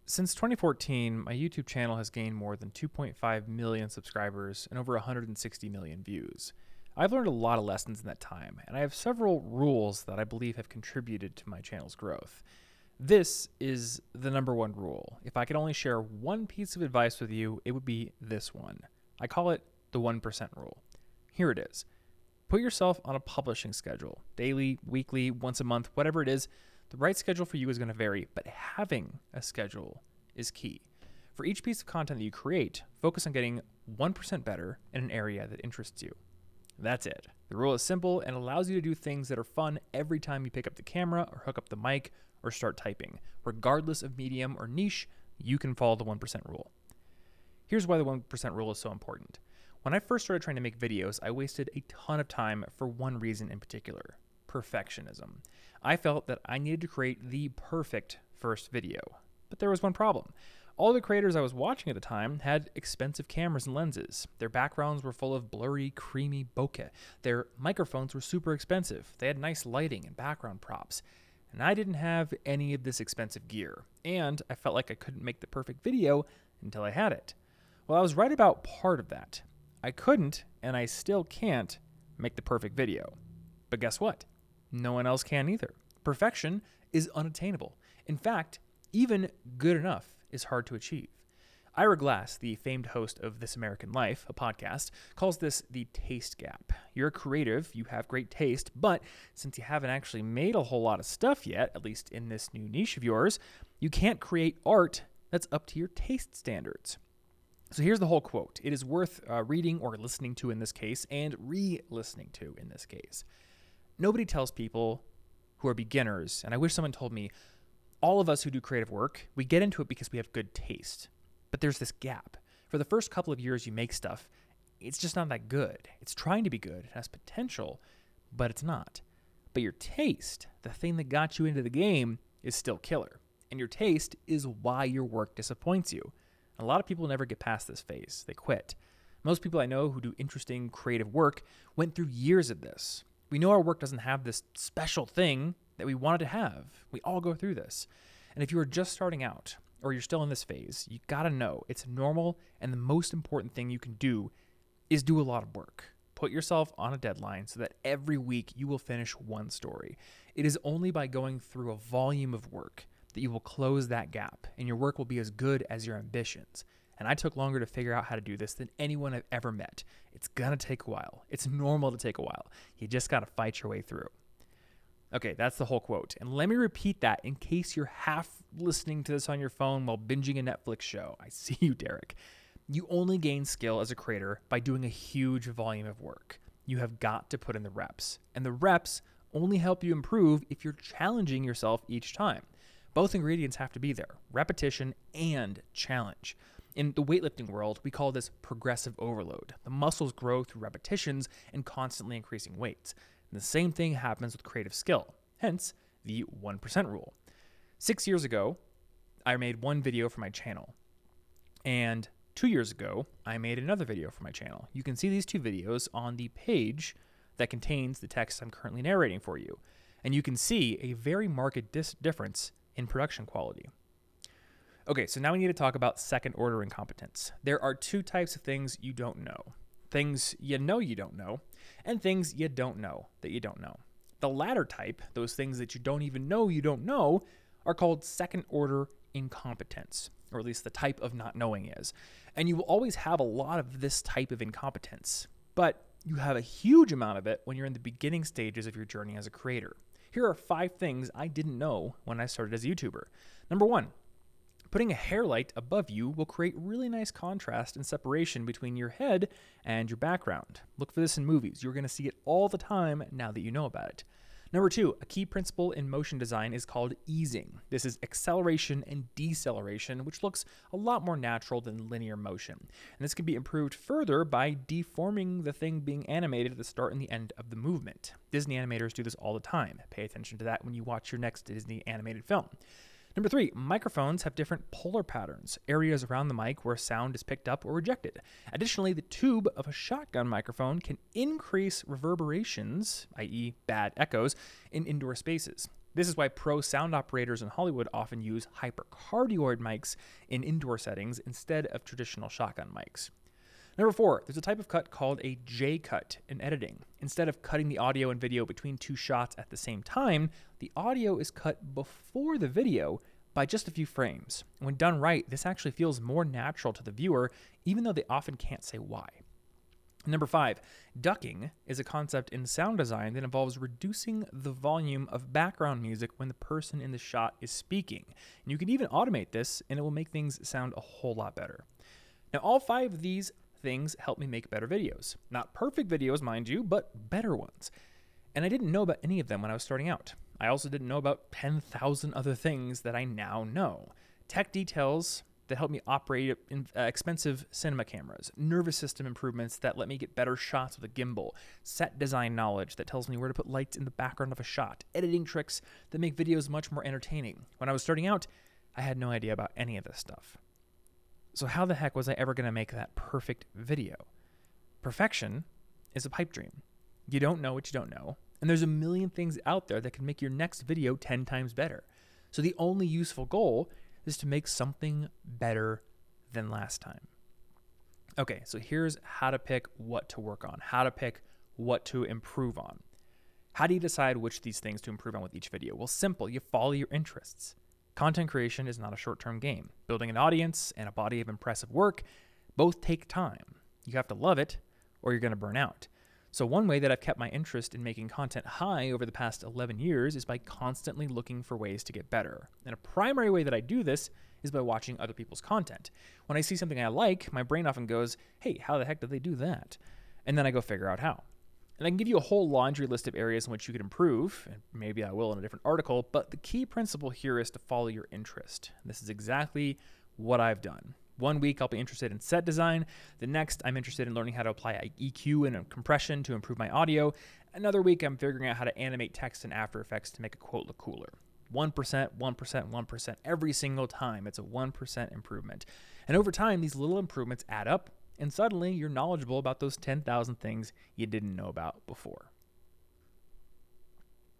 Since 2014, my YouTube channel has gained more than 2.5 million subscribers and over 160 million views. I've learned a lot of lessons in that time, and I have several rules that I believe have contributed to my channel's growth. This is the number one rule. If I could only share one piece of advice with you, it would be this one. I call it the 1% rule. Here it is. Put yourself on a publishing schedule, daily, weekly, once a month, whatever it is. The right schedule for you is going to vary, but having a schedule is key. For each piece of content that you create, focus on getting 1% better in an area that interests you. That's it. The rule is simple and allows you to do things that are fun every time you pick up the camera or hook up the mic or start typing. Regardless of medium or niche, you can follow the 1% rule. Here's why the 1% rule is so important. When I first started trying to make videos, I wasted a ton of time for one reason in particular: perfectionism. I felt that I needed to create the perfect first video. But there was one problem. All the creators I was watching at the time had expensive cameras and lenses. Their backgrounds were full of blurry, creamy bokeh. Their microphones were super expensive. They had nice lighting and background props. And I didn't have any of this expensive gear. And I felt like I couldn't make the perfect video until I had it. Well, I was right about part of that. I couldn't, and I still can't, make the perfect video. But guess what? No one else can either. Perfection is unattainable. In fact, even good enough is hard to achieve. Ira Glass, the famed host of This American Life, a podcast, calls this the taste gap. You're a creative, you have great taste, but since you haven't actually made a whole lot of stuff yet, at least in this new niche of yours, you can't create art that's up to your taste standards. So here's the whole quote. It is worth reading or listening to in this case, and re-listening to in this case. Nobody tells people who are beginners, and I wish someone told me, all of us who do creative work, we get into it because we have good taste. But there's this gap. For the first couple of years you make stuff, it's just not that good. It's trying to be good. It has potential, but it's not. But your taste, the thing that got you into the game, is still killer. And your taste is why your work disappoints you. A lot of people never get past this phase. They quit. Most people I know who do interesting creative work went through years of this. We know our work doesn't have this special thing that we wanted to have. We all go through this. And if you are just starting out, or you're still in this phase, you gotta know it's normal, and the most important thing you can do is do a lot of work. Put yourself on a deadline so that every week you will finish one story. It is only by going through a volume of work that you will close that gap, and your work will be as good as your ambitions. And I took longer to figure out how to do this than anyone I've ever met. It's gonna take a while. It's normal to take a while. You just gotta fight your way through. Okay, that's the whole quote. And let me repeat that in case you're half listening to this on your phone while binging a Netflix show. I see you, Derek. You only gain skill as a creator by doing a huge volume of work. You have got to put in the reps. And the reps only help you improve if you're challenging yourself each time. Both ingredients have to be there: repetition and challenge. In the weightlifting world, we call this progressive overload. The muscles grow through repetitions and constantly increasing weights. And the same thing happens with creative skill, hence the 1% rule. 6 years ago, I made one video for my channel. And 2 years ago, I made another video for my channel. You can see these two videos on the page that contains the text I'm currently narrating for you. And you can see a very marked difference in production quality. Okay, so now we need to talk about second order incompetence. There are two types of things you don't know. Things you don't know, and things you don't know that you don't know. The latter type, those things that you don't even know you don't know, are called second order incompetence, or at least the type of not knowing is. And you will always have a lot of this type of incompetence, but you have a huge amount of it when you're in the beginning stages of your journey as a creator. Here are 5 things I didn't know when I started as a YouTuber. Number 1, putting a hair light above you will create really nice contrast and separation between your head and your background. Look for this in movies. You're going to see it all the time now that you know about it. Number 2, a key principle in motion design is called easing. This is acceleration and deceleration, which looks a lot more natural than linear motion. And this can be improved further by deforming the thing being animated at the start and the end of the movement. Disney animators do this all the time. Pay attention to that when you watch your next Disney animated film. Number 3, microphones have different polar patterns, areas around the mic where sound is picked up or rejected. Additionally, the tube of a shotgun microphone can increase reverberations, i.e. bad echoes, in indoor spaces. This is why pro sound operators in Hollywood often use hypercardioid mics in indoor settings instead of traditional shotgun mics. Number 4, there's a type of cut called a J-cut in editing. Instead of cutting the audio and video between two shots at the same time, the audio is cut before the video by just a few frames. When done right, this actually feels more natural to the viewer, even though they often can't say why. Number 5, ducking is a concept in sound design that involves reducing the volume of background music when the person in the shot is speaking. And you can even automate this, and it will make things sound a whole lot better. Now, all 5 of these things help me make better videos. Not perfect videos, mind you, but better ones. And I didn't know about any of them when I was starting out. I also didn't know about 10,000 other things that I now know. Tech details that help me operate expensive cinema cameras, nervous system improvements that let me get better shots with a gimbal, set design knowledge that tells me where to put lights in the background of a shot, editing tricks that make videos much more entertaining. When I was starting out, I had no idea about any of this stuff. So how the heck was I ever going to make that perfect video? Perfection is a pipe dream. You don't know what you don't know, and there's a million things out there that can make your next video 10 times better. So the only useful goal is to make something better than last time. Okay, so here's how to pick what to work on, how to pick what to improve on. How do you decide which of these things to improve on with each video? Well, simple, you follow your interests. Content creation is not a short-term game. Building an audience and a body of impressive work both take time. You have to love it or you're going to burn out. So one way that I've kept my interest in making content high over the past 11 years is by constantly looking for ways to get better. And a primary way that I do this is by watching other people's content. When I see something I like, my brain often goes, hey, how the heck did they do that? And then I go figure out how. And I can give you a whole laundry list of areas in which you could improve, and maybe I will in a different article, but the key principle here is to follow your interest. This is exactly what I've done. One week I'll be interested in set design. The next I'm interested in learning how to apply EQ and compression to improve my audio. Another week I'm figuring out how to animate text in After Effects to make a quote look cooler. 1%, 1%, 1%. Every single time it's a 1% improvement. And over time these little improvements add up, and suddenly you're knowledgeable about those 10,000 things you didn't know about before.